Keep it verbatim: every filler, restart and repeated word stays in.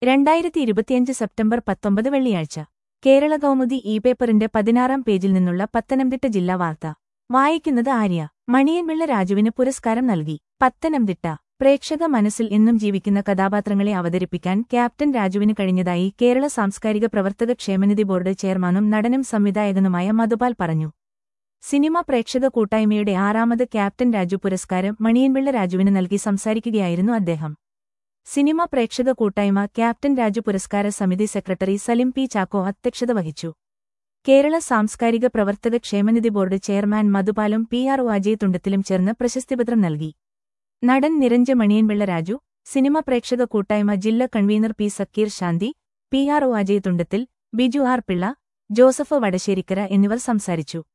രണ്ടായിരത്തി ഇരുപത്തിയഞ്ച് സെപ്റ്റംബർ പത്തൊമ്പത് വെള്ളിയാഴ്ച കേരള കൗമുദി ഇ പേപ്പറിന്റെ പതിനാറാം പേജിൽ നിന്നുള്ള പത്തനംതിട്ട ജില്ലാ വാർത്ത വായിക്കുന്നത് ആര്യ. മണിയൻപിള്ള രാജുവിന് പുരസ്കാരം നൽകി. പത്തനംതിട്ട. പ്രേക്ഷക മനസ്സിൽ എന്നും ജീവിക്കുന്ന കഥാപാത്രങ്ങളെ അവതരിപ്പിക്കാൻ ക്യാപ്റ്റൻ രാജുവിന് കഴിഞ്ഞതായി കേരള സാംസ്കാരിക പ്രവർത്തക ക്ഷേമനിധി ബോർഡ് ചെയർമാനും നടനും സംവിധായകനുമായ മധുപാൽ പറഞ്ഞു. സിനിമ പ്രേക്ഷക കൂട്ടായ്മയുടെ ആറാമത് ക്യാപ്റ്റൻ രാജു പുരസ്കാരം മണിയൻപിള്ള രാജുവിന് നൽകി സംസാരിക്കുകയായിരുന്നു അദ്ദേഹം. സിനിമ പ്രേക്ഷക കൂട്ടായ്മ ക്യാപ്റ്റൻ രാജു പുരസ്കാര സമിതി സെക്രട്ടറി സലിം പി ചാക്കോ അധ്യക്ഷത വഹിച്ചു. കേരള സാംസ്കാരിക പ്രവർത്തക ക്ഷേമനിധി ബോർഡ് ചെയർമാൻ മധുപാലും പി ആർ ഒ അജയ് തുണ്ടത്തിലും ചേർന്ന് പ്രശസ്തിപത്രം നൽകി. നടൻ നിരഞ്ജ മണിയൻപിള്ള രാജു, സിനിമ പ്രേക്ഷക കൂട്ടായ്മ ജില്ലാ convener P Sakkeer Shanthi, P R O Ajay Thundathil, Biju R Pillai, Joseph Vadasserikkara എന്നിവർ സംസാരിച്ചു.